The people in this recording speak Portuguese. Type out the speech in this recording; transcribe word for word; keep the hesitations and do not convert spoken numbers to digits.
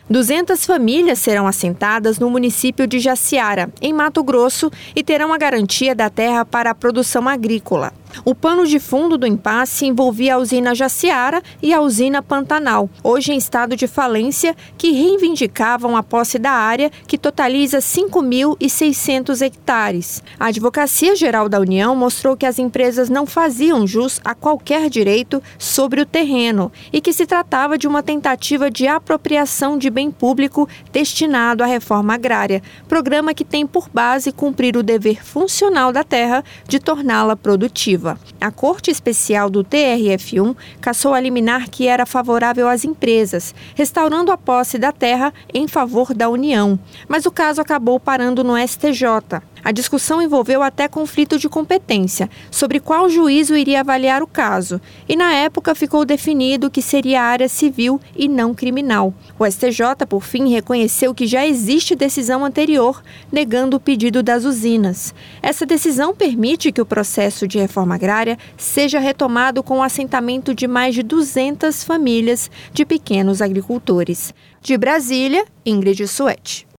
duzentas famílias serão assentadas no município de Jaciara, em Mato Grosso, e terão a garantia da terra para a produção agrícola. O pano de fundo do impasse envolvia a usina Jaciara e a usina Pantanal, hoje em estado de falência, que reivindicavam a posse da área, que totaliza cinco mil e seiscentos hectares. A Advocacia Geral da União mostrou que as empresas não faziam jus a qualquer direito sobre o terreno e que se tratava de uma tentativa de apropriação de bem público destinado à reforma agrária, programa que tem por base cumprir o dever funcional da terra de torná-la produtiva. A Corte Especial do T R F um cassou a liminar que era favorável às empresas, restaurando a posse da terra em favor da União. Mas o caso acabou parando no S T J. A discussão envolveu até conflito de competência sobre qual juízo iria avaliar o caso, e na época ficou definido que seria área civil e não criminal. O S T J, por fim, reconheceu que já existe decisão anterior negando o pedido das usinas. Essa decisão permite que o processo de reforma agrária seja retomado com o assentamento de mais de duzentas famílias de pequenos agricultores. De Brasília, Ingrid Suete.